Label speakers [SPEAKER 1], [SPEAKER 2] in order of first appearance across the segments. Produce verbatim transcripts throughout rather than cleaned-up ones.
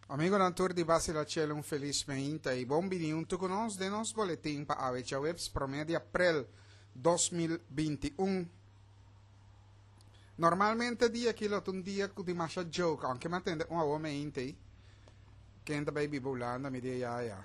[SPEAKER 1] Amigo Natur di Basila Cielo, un feliz veinta y bom vinto con nos de nos boletim pa Avecha Webs promedio april dos mil veintiuno. Normalmente dia aquilo un dia que di masha joke, anche matende un uomo inte che anda baby bolanda mi dia ya ya.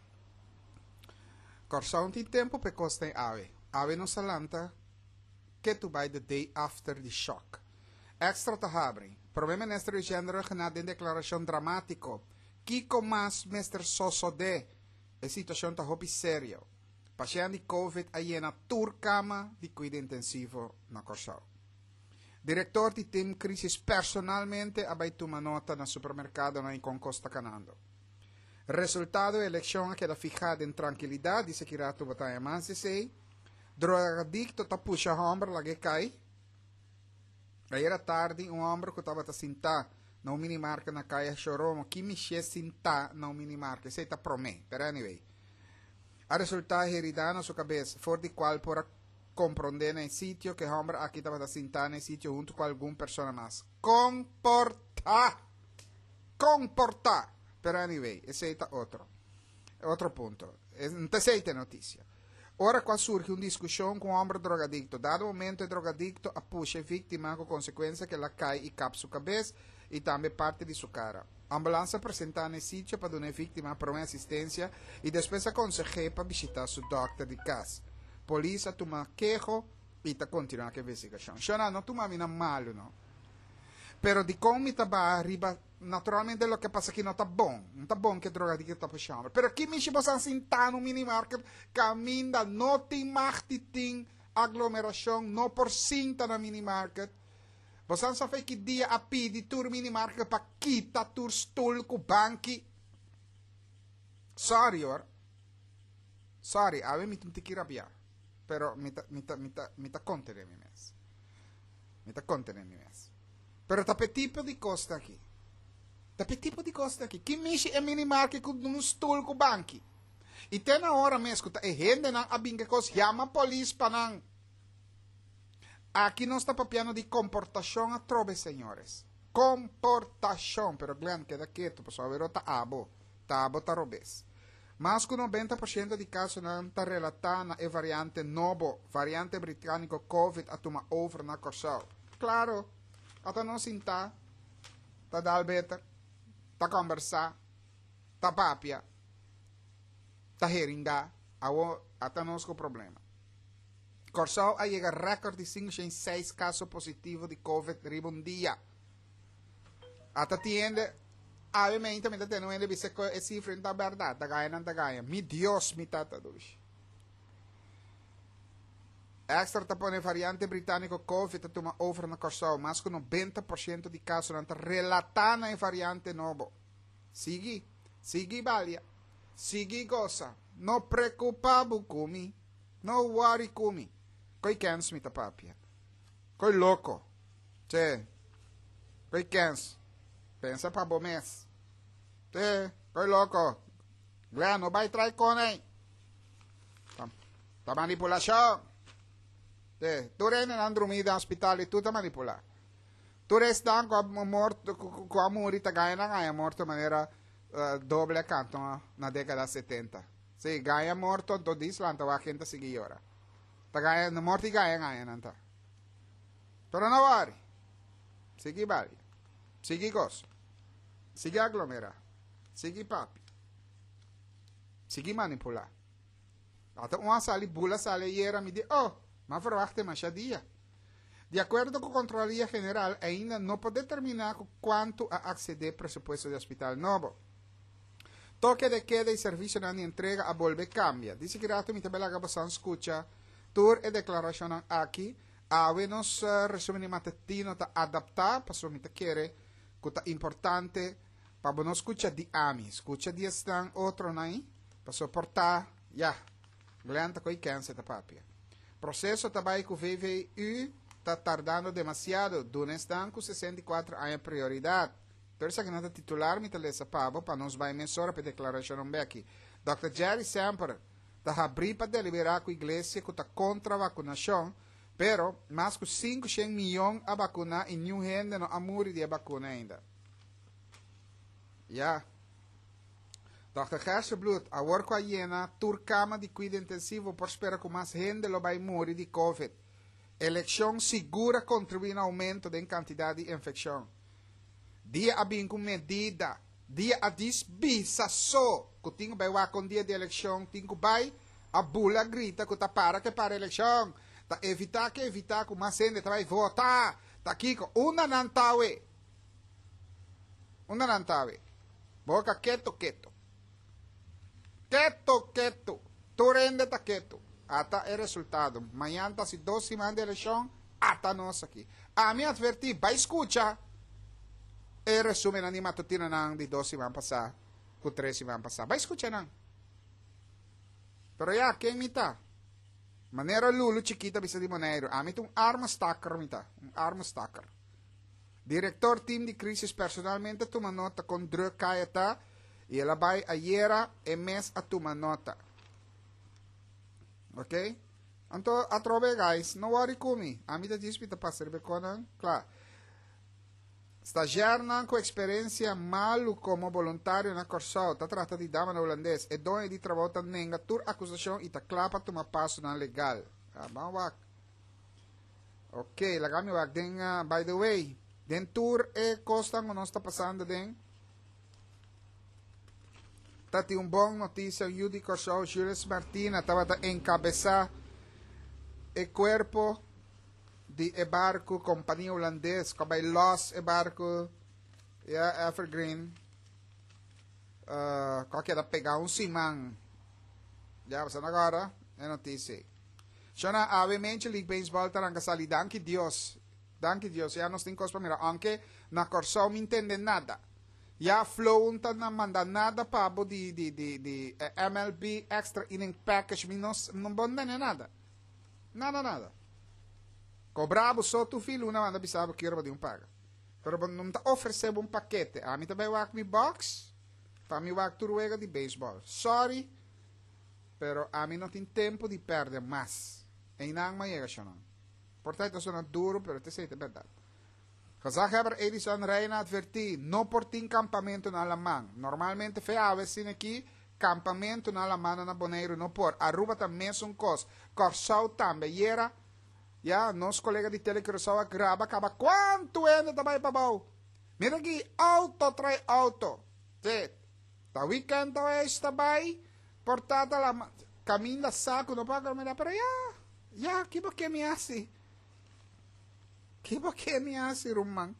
[SPEAKER 1] Corsa un tempo per costa ave. Ave non salanta che tu by the day after the shock. Extra tahabri. Problema nesta género genado em declaração dramático. Kiko mas mister Soso de. A situação está hopi sério. Paciente de Covid aí na turcama de cuidado intensivo na Corsal. Diretor de team crisis personalmente abaitu uma nota na supermercado na com Costa Canando. Resultado da eleição que era fijada em tranquilidade, disse que rato batalha mais de sei. Drogadicto tá puxa homem lá que cai. Aí era tarde, um homem que estava a sentar na minimarca na caia chorou, que me fez sentar na minimarca, isso está promê, pero anyway. A resultado heridar na sua cabeça, for de qual por compreender no sítio que o homem aqui estava a sentar no sítio junto com alguma pessoa mais. Comportar! Comportar! Pero anyway, esse está outro. Outro ponto. Não tem notícia. Ora qua surge una discussione con un uomo drogadicto. Dado momento il drogadicto appusce vittima con conseguenza che la cai i cap su cabeza e también parte di su cara. Ambulanza presenta nel sitio per una vittima per un'assistenza e después aconsejé per visitare su doctor di casa. Polizia toma quejo e ta continua che investigazione. Shona, no tu mami na malo, no? Pero di come taba arriba, naturalmente lo che passa che non sta buono, non sta buono che drogadicto sta facendo. Pero chi mi ci possa sentare un minimarket, cammina, non ti machti ting agglomerazione, non por sinta na minimarket. Posso sapere che dia a pidi tur minimarket pa kita tur stul ku banki. Sorry, or. Sorry, ave mi ti kirabia. Pero mi ta mi ta mi ta mi ta contere mi mes. Mi ta contere mi mes. Pero tape tipo di costa aqui. Tape tipo di costa aqui. Que mishi é minimarket com um stool com banki. E tem na hora mesmo, e gente não abinga cos, chama a polícia para não. Aqui não está papiando de comportação a trove, senhores. Comportação. Pero Glenn, queda quieto, por sua verota abo. Tá abo, tá robes. Mas com noventa por cento de casos não está relatando a variante novo, variante britânico Covid a tomar over na Corsal. Claro. Até não sentar, tá dar better, tá conversar, tá papia, tá heringar, até não com problema. Corsal aí chega recorde de cinco em seis casos positivos de Covid riba um dia. Até tiende, obviamente, me tá tendo ainda bisa que é cifra da verdade, da ganha não da ganha. Mi Deus, mi tata dos. Extra tapone variante britânico Covid toma over na Corsal, mas com noventa por cento de casos não relatando a variante novo. Sigue, sigue balia, sigue goza, não preocupa kumi, não worry kumi. Coi cans mi tapapia, coi louco, che, coi cans, pensa para bom mês, che, coi louco, Glenn, não vai trair com aí, tá, tá manipulação. Eh, tu rin ang drumida ang hospital e tuta manipula. Tu restan ko morto ko amuri tagaya na gaya morto manera uh, doble canto na década setenta. Si gaya morto to dislan tawa gente sige ora. Tagaya na morti gaya gaya nanta. Pero no worry. Sige bali. Sige gos. Sige aglomera. Sige papi. Sige manipula. Ato uma sali bula sali yera mi di oh mas verwachte machadia. De acordo com a Controladoria General, ainda não pode determinar quanto a acceder ao presupuesto do Hospital Novo. Toque de queda e serviço de entrega a volve cambia. Dice que rato mi tabela que você escuta, tour e declaração aqui, a nos uh, resumo matetino ta adaptar, passo mi te quere, que é importante, para não escutar de ami, escuta de estão outro nai, para suportar, já, glanta coi câncer da papia. Processo também que o V V U está tardando demasiado. Durante estão com sessenta e quatro anos prioridade. Por isso que não está titular me telesa pavo para nos vai mensura para declaração um aqui. doutor Jerry Samper está abrindo para deliberar com a igreja que está contra a vacunação, pero mais que cinco milhões a vacunar e nenhum gente não amor de vacuna ainda. Ya, doctor Gersenbloed, a work com a hiena, turcama de cuidado intensivo, por espera que mais gente lo vai morrer de COVID. Eleição segura contribui no aumento da quantidade de infecção. Dia a bem com medida, dia a desbisa só, que tinha vai lá com dia de eleição, tinha vai a bula grita que tá para que para eleição, tá evitar que evitar que mais gente vai votar, tá aqui com uma nantawe, uma nantawe, boca quieto quieto, quieto quieto, tu rende tá quieto, até o resultado, amanhã tá se dois semanas de eleição, até nós aqui, a mim adverti, vai escutar. E resume na ni matutina nang di dos semanas passar, ku tres semanas passar. Vai escuchar nang. Pero ya, quem mita? Manera lulu chiquita bisa di Monero. Amit um arma stacker mita. Um arma stacker. Director team de crisis personalmente toma nota com druk kayata. E ela vai aiera e mes a toma nota. Ok? Anto atrobe guys, no worry kumi. Amita dispita pa serve konan. Claro. Stagiaire com experiência malu como voluntário na Corsau, ta trata di dama na holandês, e donde di trabalho nenga tur acusação e ta clapa tuma passo na legal. Ah, bom wak. Ok, lagami wak. Den, uh, by the way, den tour e costa ngo nos ta passando den. Tati un bom notícia, Judy Corsau, Jules Martina, tava ta encabezar e corpo de e barco, companhia holandesa, que vai los e barco, yeah, Evergreen, uh, qualquer da pegar um simang, já você agora é notícia. Shona, obviamente, League Baseball taranga sali, danke Dios, danke Dios, já nos tem coisa para mirar, aunque na Corsau me entende nada, já flow não tá manda nada para de de de de M L B extra inning package, me não não bonda nem nada, nada nada. Cobrava só tu filho, uma banda bisava que era de um paga. Pero não está oferecendo um paquete. A mim também vai me box, para mim vai turuega de beisebol. Sorry, pero a mim não tem tempo de perder mais. E não me chega não. Portanto, isso é duro, pero te sei, é verdade. Gezagheber Edison Reina adverti, não por tin campamento na Alemã. Normalmente feava assim aqui, campamento na Alemã na Bonaire, não por. Aruba também é um cos. Corsau também era. Ja, nos colega de Telecruzau grava, acaba quanto ainda também babau. Mira aqui, auto trai auto. Sim. Ta weekend to es também, portada la caminho da saco, não paga me para ya. Ya, que que me hace? Que que me hace, rumang?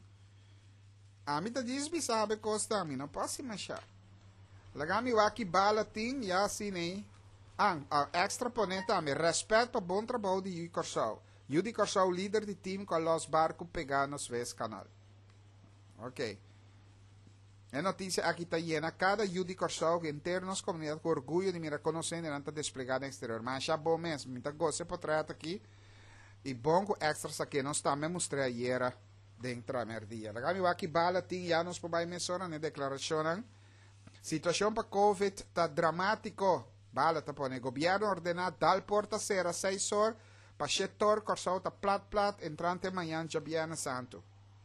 [SPEAKER 1] A mim tá disbi sabe costa, a mim não posso mexer. Lagami waki bala ting, ya sine. Ang, extra ponenta, me respeito bom trabalho de Judy Corsau. Judy Corsau, líder de time com los barcos pegar no Suez Canal. Ok. A notícia aqui está llena. Cada Judy Corsau que internos comunidade com orgulho de me reconhecer durante a desplegada exterior. Mas já bom mesmo. Muita gosto por trás aqui. E bom com extras aqui. Nós também mostrei ayer dentro da merdia. Lagami aqui bala tem já nos pobai mencionar na declaração. Situação para COVID está dramático. Bala tá pone. Governo ordenado dar porta serra seis horas. Para setor Corsau está plat plat entrante amanhã já Biana Santo.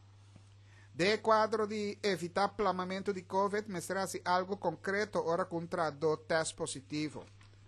[SPEAKER 1] De quadro de evitar plamamento de COVID, mostrará-se algo concreto ora contra do teste positivo.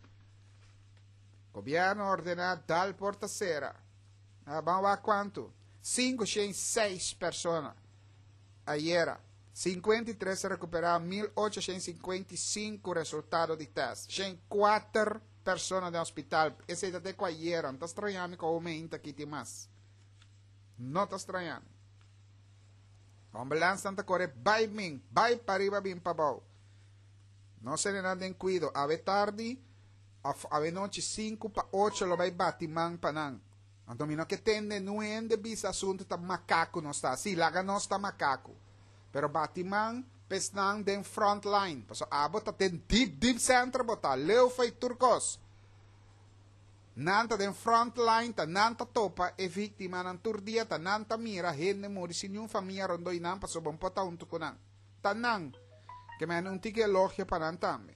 [SPEAKER 1] Governo ordenado dar porta serra. Ah, vamos a quanto? cinco, seis pessoas. Ayer, cinquenta e três se recuperaram mil oitocentos e cinquenta e cinco resultados de teste. quatro pessoas no hospital. Esse é até com ayer. Não está estranhando que aumenta aqui tem mais. Não está estranhando. A ambulância está correndo. Vai bem. Vai para arriba bem para baixo. Não se nada em cuido. Ave tarde. Ave noite cinco para oito. Lo vai bater man para não. Então, não que tende não é de bis assunto tá macaco não está. Sim, lá não está macaco. Pero batiman pesnang den front line. Paso abo ta ten deep deep center bota. Leo fay turcos. Nanta den front line ta nanta topa e víctima ng turdia ta nanta mira henne mori sinyong familya rondo inang paso bon pota unto kunang. Tanang que me un tige elogia para nantame.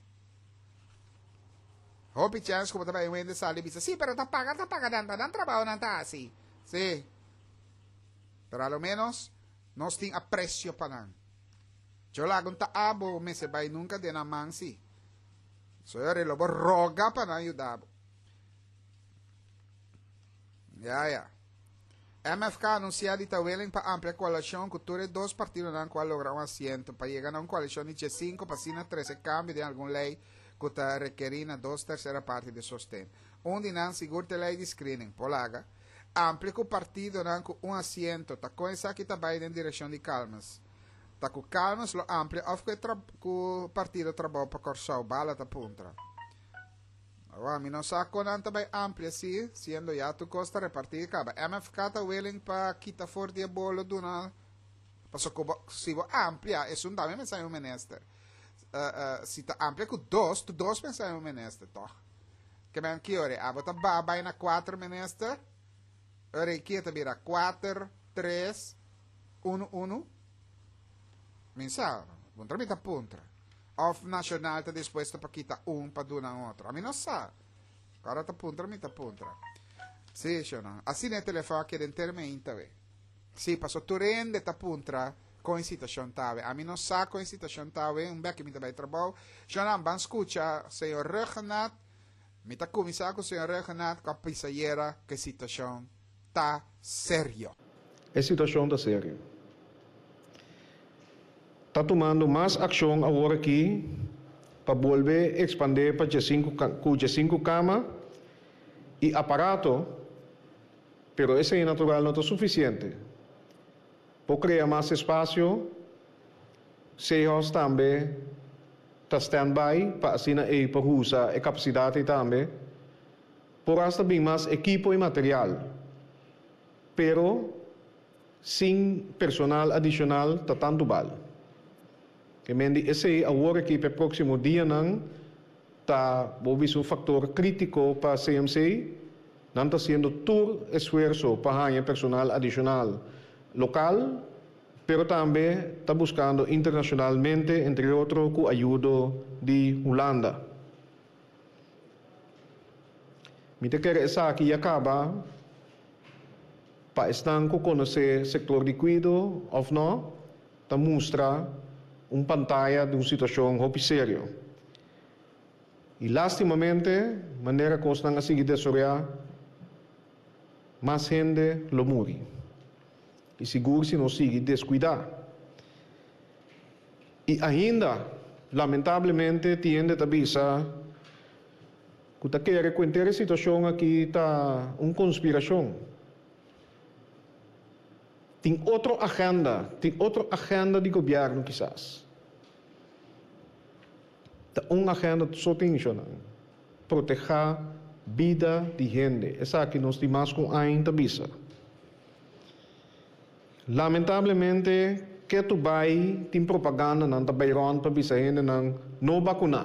[SPEAKER 1] Hopi chance como também wende sali bisa. Sí, pero ta paga ta paga nanta nan trabajo nanta así. Sí. Pero a lo menos nos ting aprecio pa nan. Yo lagon ta abo me se bay nunca de naman si. So eu lobo roga para ajudar. Ya, ya. M F K anunciado está willing para amplia coalición que tuve dos partidos en cual lograr un asiento para llegar a una coalición de G cinco para sin trece cambios de alguna ley que te requerirá dos terceras partes de sostén. Un dinan seguro ley de screening, polaga. Amplia que partido en un asiento, está con esa que está en dirección de calmas. Está con calmas lo amplia of que el partido trabaja para corso bala ta punta. A mí no saco nada by amplia, sí, siendo ya tu costa repartir caba. M F K está willing para quitar fuera de bolo de una. Paso como si vos amplia, es un dame mensaje un menester. Uh, uh, si está amplia con dos, tu dos mensajes un menester, toch? Que me han quiere, a bota baba na quatro menester. Ora aqui te vira quatro, três, um, um. Mensaje, punta mita punta. Of nacional está dispuesto para quitar um para dar a outro. A mim não sabe. Agora está punta, a mim está punta. Sim, sí, não. Assim é telefone que dentro me intave. Sim, passou tu rende está punta com a situação tave. A mim não sabe com a situação tave. Um beque me também trabalho. Já não van escuta, senhor Regenat. Me está começando com o senhor Regenat com a pisadeira que a situação está sério.
[SPEAKER 2] A situação está séria. Está tomando mais ação agora aqui para volver a expandir para G cinco cama e aparato, pero esse é natural não é suficiente. Para criar mais espaço, Seahawks também está stand-by para assim para usar a capacidade também, por hasta bem mais equipo e material, pero sem personal adicional está tanto vale. Que mendi esse agora aqui para o próximo dia não está um fator crítico para a C M C, não está sendo todo esforço para ganhar personal adicional local, pero também está buscando internacionalmente, entre outros, com a ajuda de Holanda. Me te quero essa aqui acaba para estar com conhecer o setor de cuidado ou não, está mostrar uma pantalla de uma situação muito séria. E, lastimamente, de maneira que estão a seguir desarrollar, mais gente lo morre. E seguro se não sigue descuidar. E ainda, lamentavelmente, tiende a avisar que está querendo contar a situação aqui está uma conspiração. Tem outra agenda, tem outra agenda de governo, quizás. Tem uma agenda que só tem isso, proteger a vida de gente. Essa aqui nós temos com a intabisa. Lamentavelmente, que tu vai, tem propaganda, não está bairando para bisa gente não não vacinar.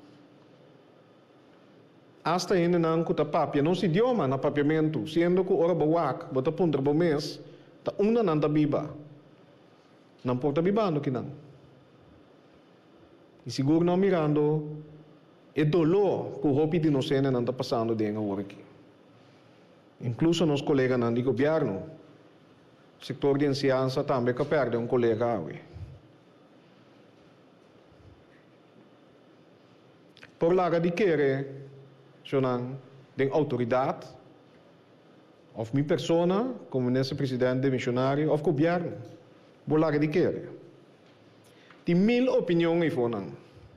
[SPEAKER 2] Hasta gente não que papia, não se idioma na papiamento, sendo que ora bawak, bota punta bo mês, ta una não está biba. Não porta biba no que não. E seguro não mirando, é dolor que o roupa de inocente não está passando dentro agora aqui. Incluso nos colegas não de governo, setor de ciência também que perde um colega hoje. Por lá de querer, senão, de autoridade, ou minha persona, como nesse presidente missionário, ou governo, por lá de querer. Tem mil opiniões aí fora.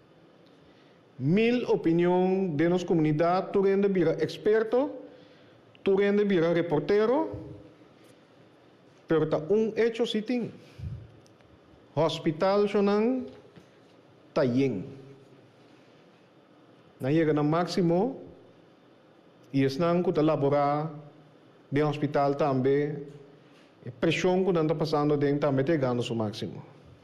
[SPEAKER 2] Mil opiniões de nossa comunidade, tu rende vira experto, tu rende vira reportero, pero ta um hecho si ting. Hospital sonang tayeng. Na chega na máximo e esnang ko ta laborar de hospital também. A pressão que está passando dentro também está chegando ao máximo.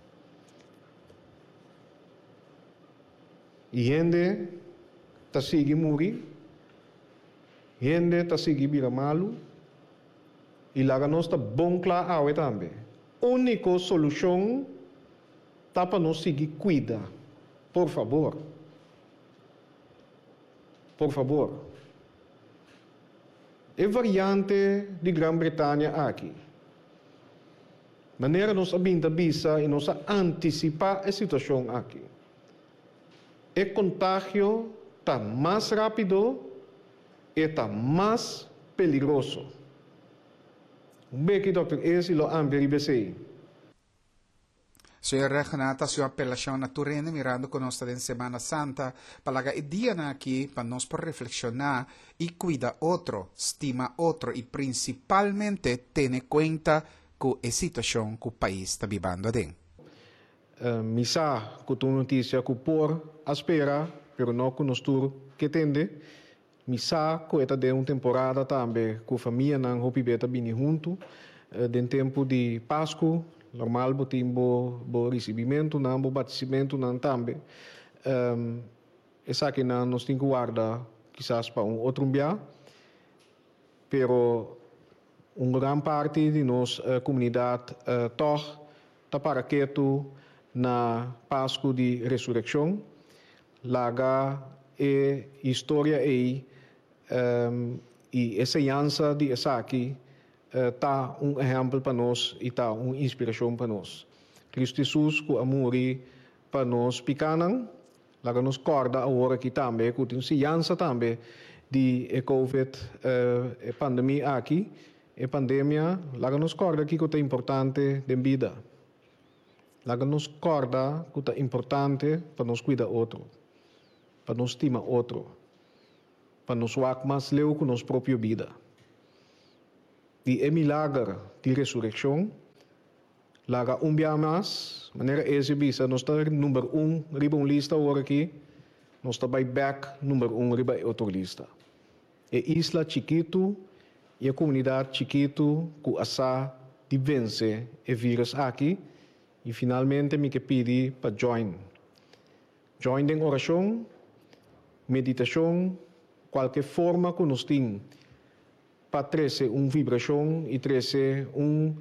[SPEAKER 2] E gente está seguindo morrer, gente está seguindo vira malo. E lá nós está bom claro também. A única solução está para nós seguir cuida. Por favor. Por favor. É variante de Grã-Bretanha aqui. Maneira nós abinda bisa e nós antecipar a situação aqui. É contágio está mais rápido e está mais peligroso. Um beque, doutor Esi, lo amberi besei.
[SPEAKER 1] Senhor Renata, sua apelação na Turene, mirando conosco em Semana Santa, para que dia aqui, para nós por reflexionar e cuidar outro, estima outro e principalmente ter conta com a situação que o país está vivendo dentro.
[SPEAKER 2] Uh, misa, com a notícia que por espera, pero não com nós tudo que tende. Misa, com esta de uma temporada também, com a família não hopi beta bini junto, uh, de tempo de Páscoa. Normal, bo timbo, bo recebimento, não, bo batissimento, não também. Um, essa aqui não nos tem que guardar, quizás para um outro dia, pero uma grande parte de nossa uh, comunidade uh, toch está para que tu na Páscoa de Ressurreição, laga e história aí um, e essa aliança de essa aqui está uh, um exemplo para nós e está uma inspiração para nós. Cristo Jesus, que amori para nós picanan, lá nos corda agora aqui também, que tem ciência também de a Covid, uh, a pandemia aqui, a pandemia, lá nos corda aqui que é importante de vida. Lá nos corda que é importante para nos cuidar outro, para nos estimar outro, para nos wak mais leu com nossa própria vida. Die é milagre de ressurreição, laga um dia mais, maneira exibida, nós estamos número um, riba um lista agora aqui, nós estamos back número um, riba outra lista. É isla chiquito e a comunidade chiquito que asa de vencer o vírus aqui e finalmente me que pedi para join. Join em oração, meditação, qualquer forma que nós temos para trazer uma vibração e trazer um,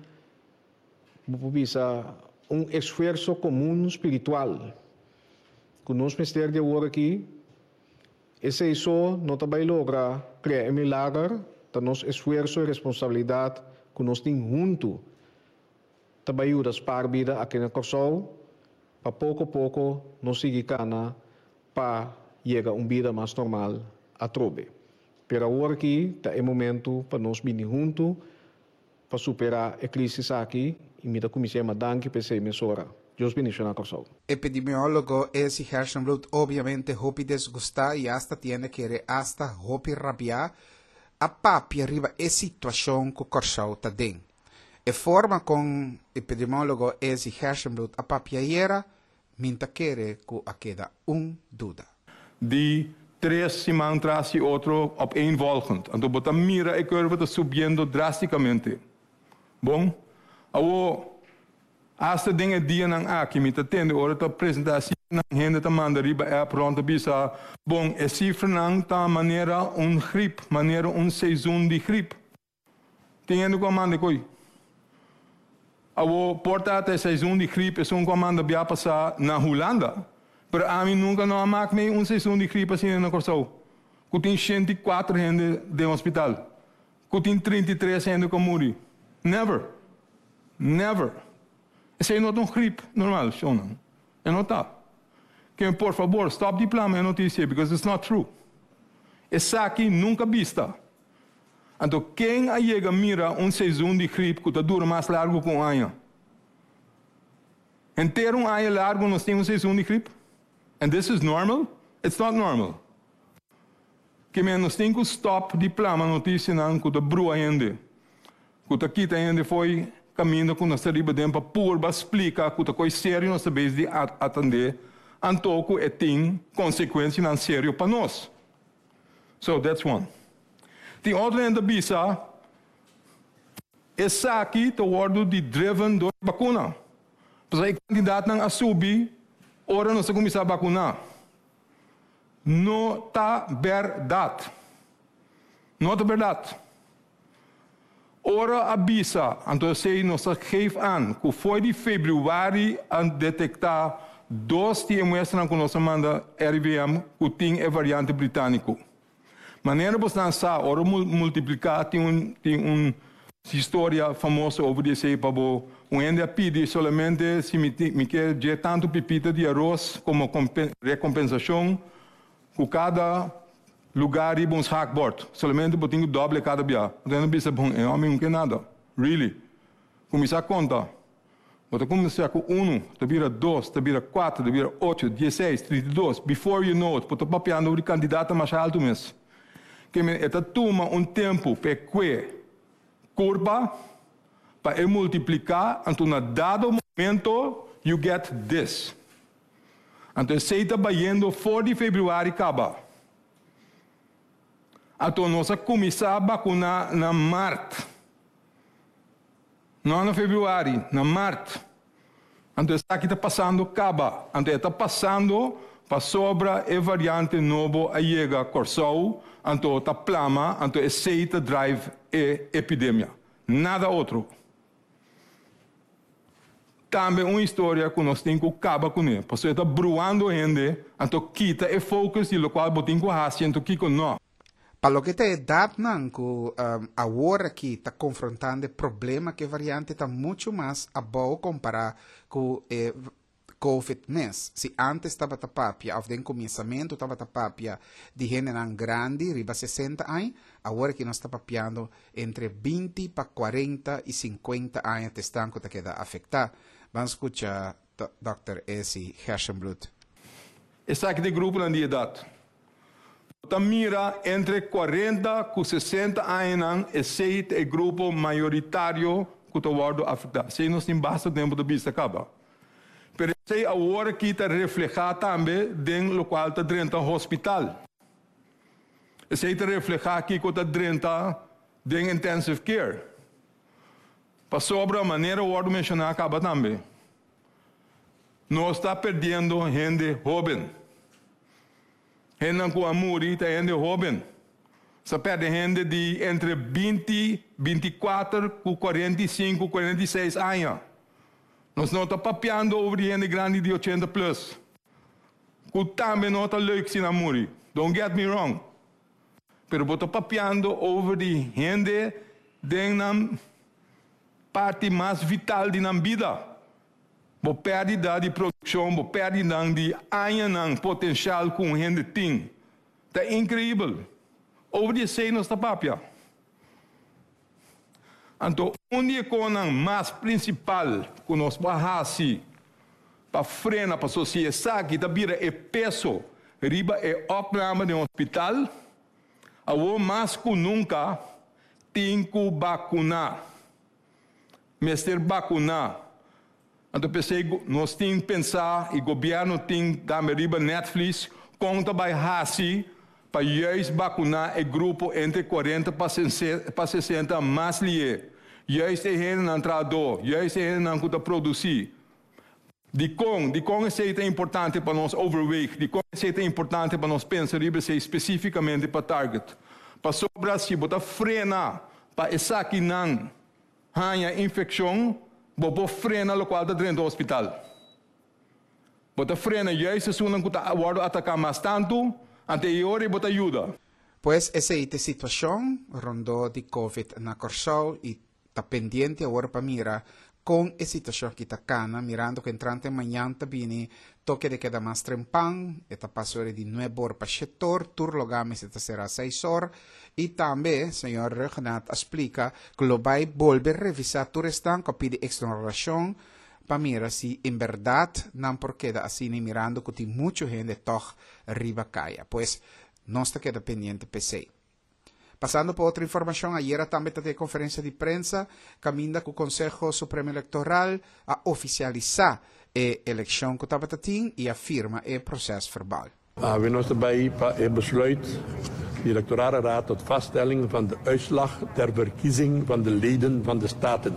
[SPEAKER 2] um esforço comum espiritual. Que nós precisamos de agora aqui, esse é só não vai lograr criar um milagre, da nosso esforço e responsabilidade que nós temos junto, também ajuda para a vida aqui na Corsol, para pouco a pouco nós seguir cana para chegar a uma vida mais normal a trobe. Pero agora aqui é o momento para nós vir juntos para superar a crise aqui e me dá comissão a danke para essa emissora. Deus bendiga a Corsol.
[SPEAKER 1] Epidemiólogo Esi Hersenblut obviamente hopi desgustar e hasta tiene que hasta hopi rabiar a papi arriba a situação que Corsol está dentro. E forma com epidemiólogo Esi Hersenblut a papi era minta querer que a queda um dúvida.
[SPEAKER 3] Die tres semanas tras y otro opeenvolgend. En tu mira a curva está subiendo drásticamente. Bom, ahora hasta dinge dia nang aqui me tá tendo ora tá apresentação nang gente tá manda riba é pronto bisa. Bom, é cifra nang tá maneira um gripe, maneira um seizoen de gripe. Tendo comando coi. Ahora porta até seizoen de gripe é um comando bia passar na Holanda. Pero a mim nunca não maak me um seizoen de gripe assim na Corsol. Que tem cento e quatro gente de hospital. Que tem trinta e três gente que morre. Never. Never. Esse é não um gripe normal, Shonan. É não tá. Que por favor, stop de plama a notícia, because it's not true. Essa aqui nunca vista. Então quem a chega mira um seizoen de gripe que dura mais largo que um ano. Inteiro um ano largo nós temos um seizoen de gripe. And this is normal? It's not normal. Que menos tem que stop de plama notícia não que da brua ainda. Que da quita ainda foi caminho com nossa riba dentro para pôr para explicar que da coisa séria nós sabemos de atender. Antoco é tem consequência não sério para nós. So that's one. The outra ainda bisa essa aqui está ordem de driven do vacuna. Para o candidato não assume ora nós começar a vacunar. Não está verdade. Não está verdade. Ora avisa, então sei nós geef aan, que foi de februário a detectar dois que mostram que nós manda R V M que tem a variante britânico. Maneira você lançar, ora multiplicar, tem um, tem um história famosa over esse pabo. Um ainda pede somente se me, me quer de tanto pepita de arroz como recompensação Com cada lugar e uns hackboard. Somente botinho doble cada dia. Então não precisa bom, é homem não quer nada. Really. Começar a contar. Você começar com um, te vira dois, te vira quatro, te vira oito, dezesseis, trinta e dois. Before you know it, você está papiando o candidato mais alto mesmo. Que é toma um tempo para que curva para multiplicar, então na dado momento you get this. Então você está baiando quatro de fevereiro acaba. Então nós começar a vacinar na março. Não na fevereiro, na março. Então está aqui está passando acaba. Então está passando para sobra a variante novo a chega Corsou. Então está plama, então aceita drive a epidemia. Nada outro. Também uma história que nós temos que acabar com ele. Porque está bruando a gente, então quita o foco e o qual botem com a gente, então que não.
[SPEAKER 1] Para o que te dá, não, que um, agora que está confrontando o problema que a variante está muito mais a boa comparar com eh, Covid mês. Se antes estava tapapia, ao den começamento estava tapapia de gente grande, riba sessenta anos, agora que nós está papiando entre vinte para quarenta e cinquenta anos, testando que queda afetar. Vamos escutar doutor Essi Herschenblut.
[SPEAKER 3] Esse aqui de grupo na idade. Você mira entre quarenta e sessenta anos, esse é o grupo maioritário que está sendo afetado. Se nós temos bastante tempo de vista acaba. Mas esse agora que está refletido também dentro do qual está dentro do hospital. Esse está refletido aqui que está dentro de intensive care. Para sobre a maneira o mencionar acaba também. Nós está perdendo gente jovem. Gente com amor está gente jovem. Você perde gente de entre vinte, vinte e quatro, quarenta e cinco, quarenta e seis anos. Nós não estamos papiando sobre gente grande de oitenta plus. Que também não está leuk sin amor. Don't get me wrong. Pero você está papiando sobre gente de parte mais vital de nossa vida. Você perde de produção, você perde de anos potencial com gente tem. É incrível. Over de sei nós está papia. Então, onde com o mais principal que nós vamos para frenar para a sociedade que vira é peso, riba é opname de um hospital, a o mais que nunca tem que vacinar. Mestre vacinar. Então, pensei, nós temos que pensar, e o governo tem que dar riba Netflix, conta vai hasi para juist vacinar o grupo entre quarenta para sessenta mais lié. Juist é gente não traduz, juist é gente não está produzir. De com, de com é importante para nós overweight, de com é importante para nós pensar especificamente para target. Para sobrar se botar frenar para essa que não há infecção, botar frena o qual está dentro do hospital. Botar frena juist se não está atacar mais tanto, anterior e botar ajuda.
[SPEAKER 1] Pues essa é a situação rondou de Covid na Corsou e está pendiente agora para mirar com a situação que está cana, mirando que entrante amanhã também toque de queda mais trempão, está passando de nove horas para sete horas, turno games está será seis horas, e também, senhor Renato explica que lo vai volver a revisar tu restante, que pide exploração, para mirar se em verdade não por queda assim, mirando que tem muita gente toch arriba caia, pues não está queda pendiente P C. Passando para outra informação, ayer também teve conferência de prensa, caminha com o Conselho Supremo Eleitoral a oficializar a eleição que estava tendo e afirma o processo verbal.
[SPEAKER 4] Uh, we zijn erbij bij het besluit de electorale raad tot vaststelling van de uitslag ter verkiezing van de leden van de staten.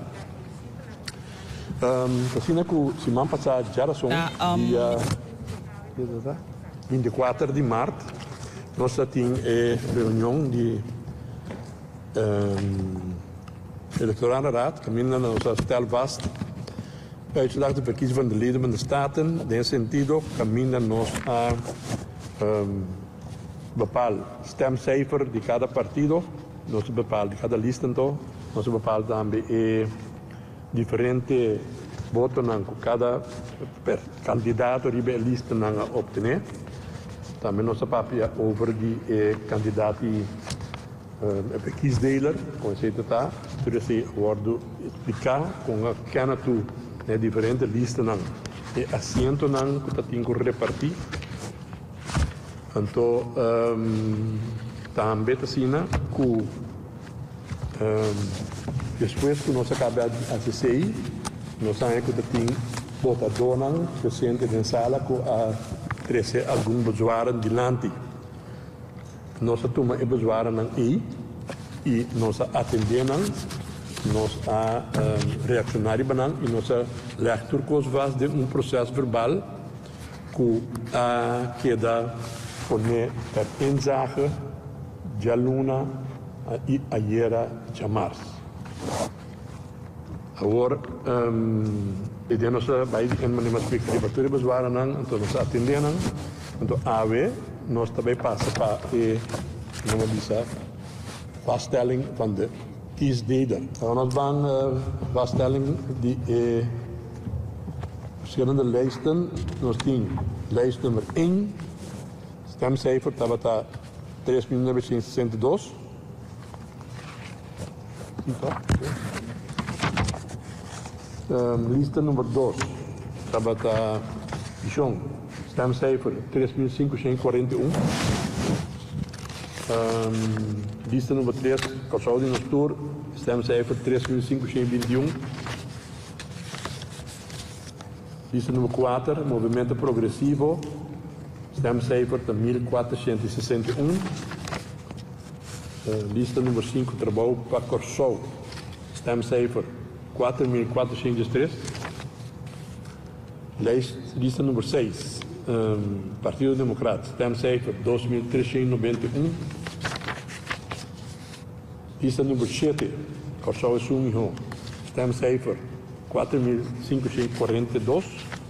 [SPEAKER 4] Assim é que o semana passada já era dia vinte e quatro de março, nós tínhamos a reunião de um, electorale raad, caminha nos stel vast, uitslag de verkiezing van de leden van de staten. In sentido, caminha nos a um, bepaal stemcijfer de cada partido, nos bepaal de cada lista, nos bepaal também e diferente voto que cada per candidato ribe lista nanga obtener. também nossa papia over die eh, kandidaat die uh, kiesdeler, como se está, então se wordt explicar com a cana tu né diferentes listas não e assento não que tem que repartir, então um, também assim na que depois que nós acabamos a C I, nós sabemos que tem votador não presente na sala que a trazer algum bezwaar dilante. Nós tomamos o bezwaar não aí e nós atendemos, nós a um, reaccionar e nós lector coisa faz de um processo verbal que a queda poner ter inzage de aluna e ayer chamar. Agora, um, e de nós vai em maneira específica bezwaar não, então nós atendemos, então A W nós também passa para e não dizer vaststelling van de kiesdeler. Nós vamos uh, vaststelling die uh, verschillende lijsten. Nós temos lijst nummer één, stemcijfer, dat está três mil novecentos e sessenta e dois. Um, lista número dois, dat está João, stemcijfer três mil quinhentos e quarenta e um. Um, lista número três, Corsau de Nostur, stemcijfer três mil quinhentos e vinte e um. Lista número quatro, Movimento Progressivo, stemcijfer mil quatrocentos e sessenta e um. Uh, lista número cinco, Trabalho para Corsau, stemcijfer quatro mil quatrocentos e três. Lista número seis, um, Partido Democrata, stemcijfer dois mil trezentos e noventa e um. Lista número sete, Corsau e Sumiho, stemcijfer quatro mil quinhentos e quarenta e dois.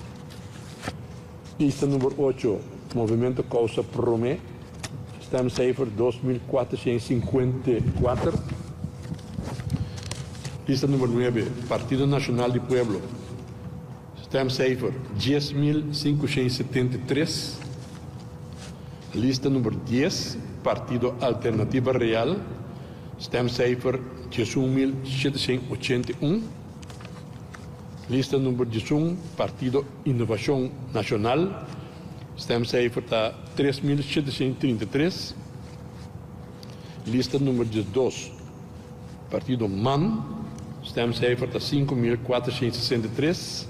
[SPEAKER 4] Lista número oito, Movimento Causa Promé, stemcijfer dois mil quatrocentos e cinquenta e quatro. Lista número nove, Partido Nacional do Pueblo, stemcijfer dez mil quinhentos e setenta e três. Lista número dez, Partido Alternativa Real, stemcijfer dezoito mil setecentos e oitenta e um. Lista número dezoito, Partido Inovação Nacional, stemcijfer está três mil setecentos e trinta e três. Lista número dezoito, Partido M A N, stemcijfer está cinco mil quatrocentos e sessenta e três.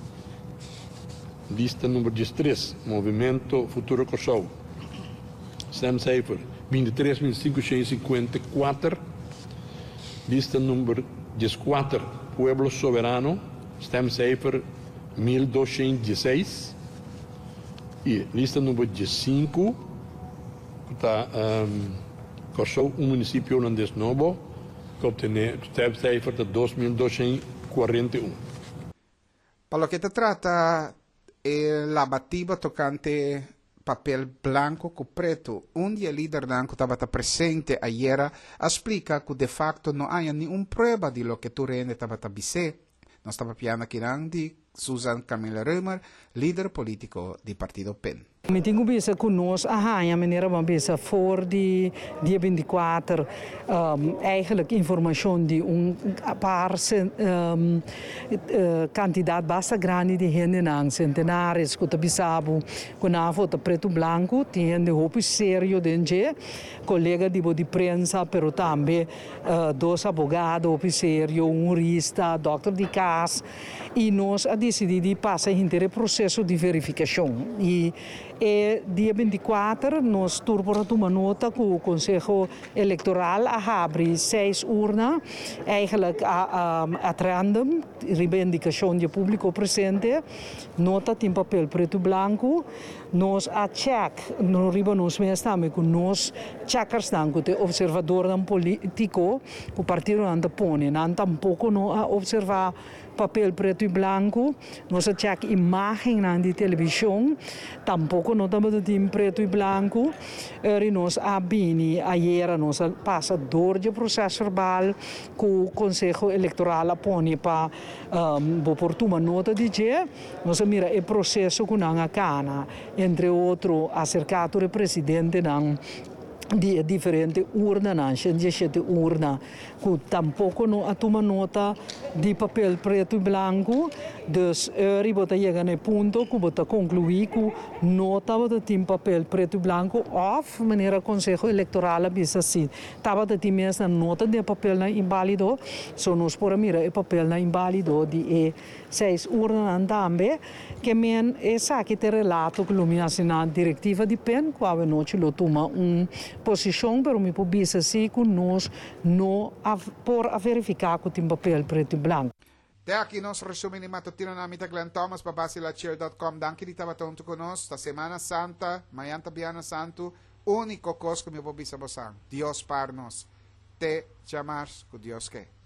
[SPEAKER 4] Lista número dezesseis, Movimento Futuro Corsau, stemcijfer vinte e três mil quinhentos e cinquenta e quatro. Lista número dezenove, Pueblo Soberano, stemcijfer mil duzentos e dezesseis. E lista número quinze, está um, Corsau, um município holandês novo, que obtém stemcijfer de dois mil duzentos e quarenta e um.
[SPEAKER 1] Para lo que te trata eh, la batida tocante papel blanco con preto, un día el líder blanco estaba presente ayer, explica que de facto no hay ni una prueba de lo que tu rende estaba bise. No estaba piano aquí di Susan Camila Reumer, líder político del partido P E N.
[SPEAKER 5] Mi tengo bisa conosco, aha, ja meneer van bisa voor die die ventiquattro um, eigenlijk informatie die een paar um, uh, kandidaat basta grande die hende nang centenares kuta bisabu kunafo ta preto blanco die hende hopi serio denje collega di di prensa pero tambe uh, dos abogado hopi serio un jurista doctor di cas e nós a decidir de passar intere processo de verificação e E dia ventiquattro nós turbo uma nota que o Conselho Eleitoral abre seis urnas, eigenlijk a, a, a random, reivindicação de público presente, nota em papel preto e branco, nós a check, no riba nós mesmo com nós checkers dan com o observador dan político, o partido anda pone, não tampouco não a observar papel preto e branco, nós check imagem na de televisão, tampouco não estamos de preto e branco, e nós abini ayer nós passa dor de processo verbal com o Conselho Eleitoral apone para um, por uma nota de dia, nós mira o processo com a cana, entre outro acercado o presidente não di differenti urna na scienziate urna cu tampouco no atuma nota di papel preto e branco dus eri bota chega ne punto cu bota concluir cu nota bota tim papel preto e branco of maneira conselho eleitoral bisa si tava de tim essa nota de papel na inválido so nos por mira e papel na inválido di e seis urna andambe che men esa che te relato che lumina sina direttiva di pen qua no ci lo toma un posição, pero me publica assim que nós não por a verificar que tem papel preto e branco.
[SPEAKER 1] Até aqui nós resumimos matutino na mita Glenn Thomas, babasilacheer dot com. Danke di tabatonto conosco, esta Semana Santa, Mayanta Biana Santo, único cos que me publica bosang. Dios par nos. Te chamars, que Dios que.